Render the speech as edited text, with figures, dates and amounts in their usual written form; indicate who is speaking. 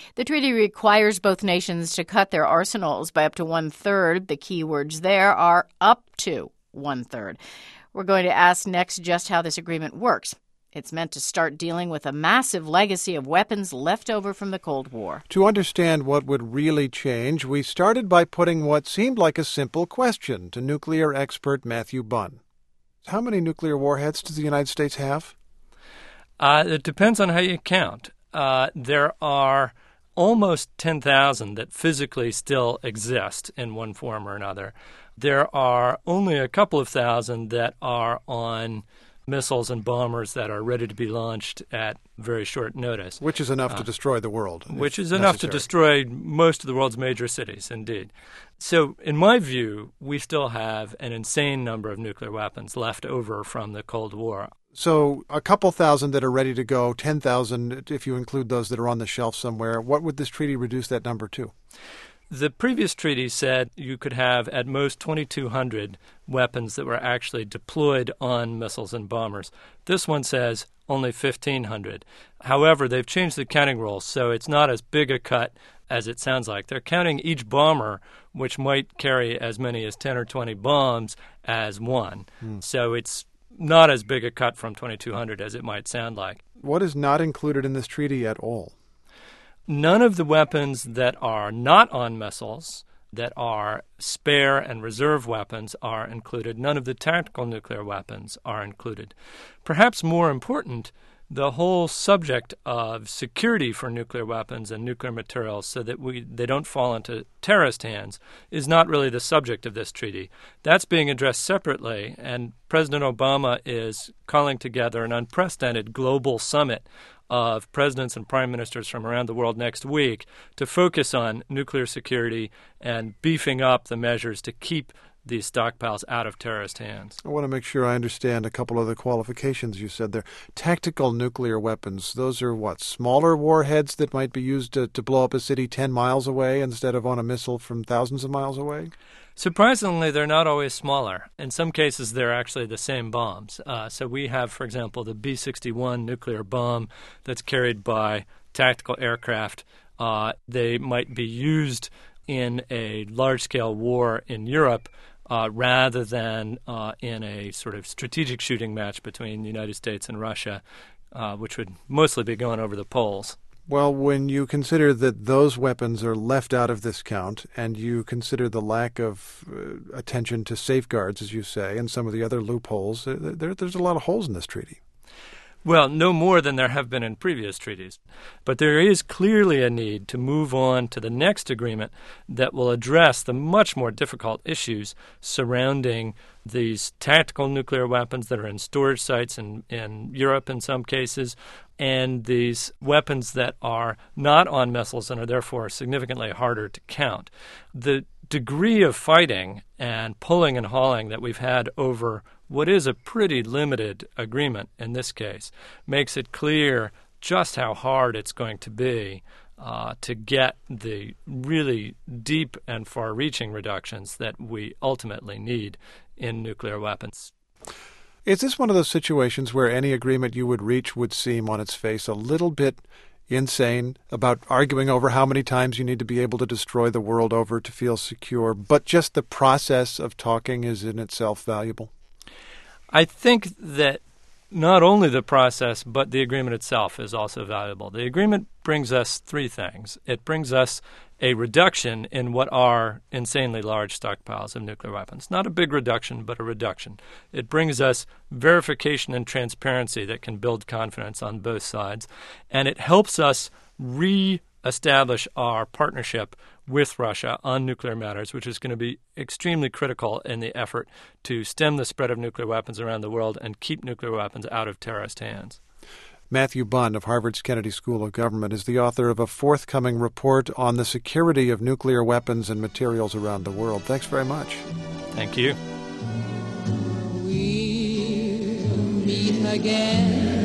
Speaker 1: The treaty requires both nations to cut their arsenals by up to one-third. The key words there are up to one-third. We're going to ask next just how this agreement works. It's meant to start dealing with a massive legacy of weapons left over from the Cold War.
Speaker 2: To understand what would really change, we started by putting what seemed like a simple question to nuclear expert Matthew Bunn. How many nuclear warheads does the United States have?
Speaker 3: It depends on how you count. There are almost 10,000 that physically still exist in one form or another. There are only a couple of thousand that are on missiles and bombers that are ready to be launched at very short notice.
Speaker 2: Which is enough to destroy the world.
Speaker 3: Which is enough to destroy most of the world's major cities, indeed. So, in my view, we still have an insane number of nuclear weapons left over from the Cold War.
Speaker 2: So, a couple thousand that are ready to go, 10,000 if you include those that are on the shelf somewhere. What would this treaty reduce that number to?
Speaker 3: The previous treaty said you could have at most 2,200 weapons that were actually deployed on missiles and bombers. This one says only 1,500. However, they've changed the counting rules, so it's not as big a cut as it sounds like. They're counting each bomber, which might carry as many as 10 or 20 bombs, as one. So it's not as big a cut from 2,200 as it might sound like.
Speaker 2: What is not included in this treaty at all?
Speaker 3: None of the weapons that are not on missiles, that are spare and reserve weapons, are included. None of the tactical nuclear weapons are included. Perhaps more important, the whole subject of security for nuclear weapons and nuclear materials so that they don't fall into terrorist hands is not really the subject of this treaty. That's being addressed separately, and President Obama is calling together an unprecedented global summit of presidents and prime ministers from around the world next week to focus on nuclear security and beefing up the measures to keep these stockpiles out of terrorist hands.
Speaker 2: I want to make sure I understand a couple of the qualifications you said there. Tactical nuclear weapons, those are what, smaller warheads that might be used to blow up a city 10 miles away instead of on a missile from thousands of miles away?
Speaker 3: Surprisingly, they're not always smaller. In some cases, they're actually the same bombs. So we have, for example, the B-61 nuclear bomb that's carried by tactical aircraft. They might be used in a large-scale war in Europe rather than in a sort of strategic shooting match between the United States and Russia, which would mostly be going over the poles.
Speaker 2: Well, when you consider that those weapons are left out of this count and you consider the lack of attention to safeguards, as you say, and some of the other loopholes, there's a lot of holes in this treaty.
Speaker 3: Well, no more than there have been in previous treaties. But there is clearly a need to move on to the next agreement that will address the much more difficult issues surrounding these tactical nuclear weapons that are in storage sites in Europe in some cases, and these weapons that are not on missiles and are therefore significantly harder to count. The degree of fighting and pulling and hauling that we've had over what is a pretty limited agreement in this case makes it clear just how hard it's going to be to get the really deep and far-reaching reductions that we ultimately need in nuclear weapons.
Speaker 2: Is this one of those situations where any agreement you would reach would seem on its face a little bit insane, about arguing over how many times you need to be able to destroy the world over to feel secure, but just the process of talking is in itself valuable?
Speaker 3: I think that not only the process, but the agreement itself is also valuable. The agreement brings us three things. It brings us a reduction in what are insanely large stockpiles of nuclear weapons. Not a big reduction, but a reduction. It brings us verification and transparency that can build confidence on both sides. And it helps us re-establish our partnership with Russia on nuclear matters, which is going to be extremely critical in the effort to stem the spread of nuclear weapons around the world and keep nuclear weapons out of terrorist hands.
Speaker 2: Matthew Bunn of Harvard's Kennedy School of Government is the author of a forthcoming report on the security of nuclear weapons and materials around the world. Thanks very much.
Speaker 3: Thank you.
Speaker 4: We'll meet again.